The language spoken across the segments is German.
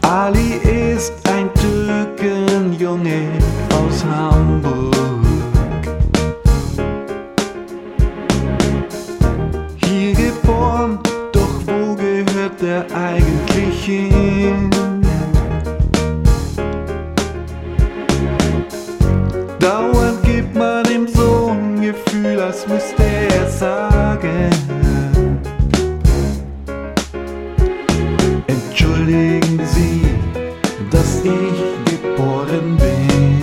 Ali ist ein Türkenjunge aus Hamburg. Hier geboren, doch wo gehört er eigentlich hin? Dauernd gibt man ihm so ein Gefühl, als müsste er sagen: Entschuldigen Sie, dass ich geboren bin.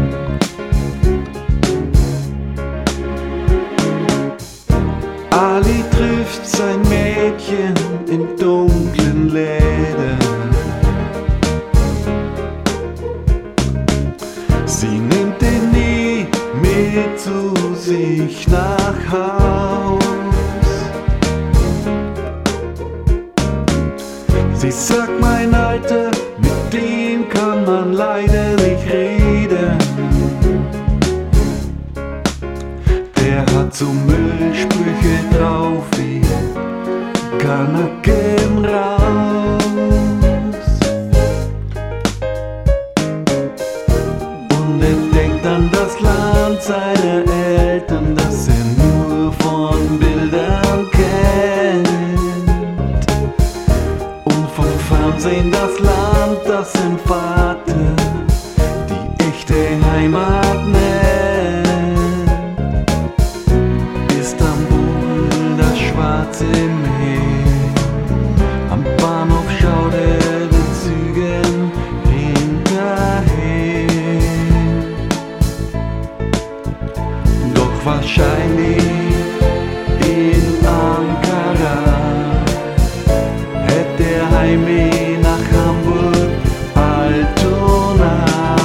Ali trifft sein Mädchen in dunklen Läden. Sie nimmt ihn nie mit zu sich nach Haus. Sie sagt, mein Alter, mit dem kann man leider nicht reden. Der hat so Müllsprüche drauf wie Kanaken raus. Und er denkt an das Land seiner Eltern, das er nur von Bildern kennt. Fernsehen das Land, das sein Vater die echte Heimat nennt. Istanbul, das schwarze Meer, am Bahnhof schaut er den Zügen hinterher. Doch wahrscheinlich in Ankara hätte er Heimweh nach Hamburg, Altona.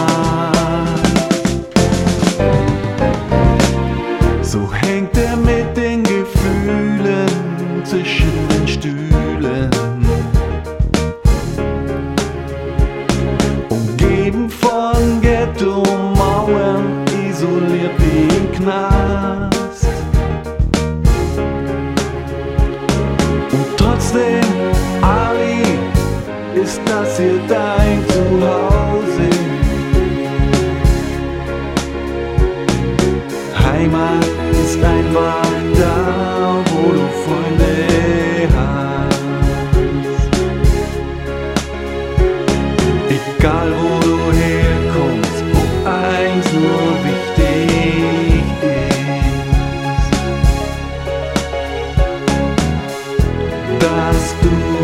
So hängt er mit den Gefühlen zwischen den Stühlen, umgeben von Ghetto-Mauern, isoliert wie im Knast. Und trotzdem, Ali, ist das hier dein Zuhause? Heimat ist einfach da, wo du Freunde hast. Egal wo du herkommst, wo eins nur wichtig ist: dass du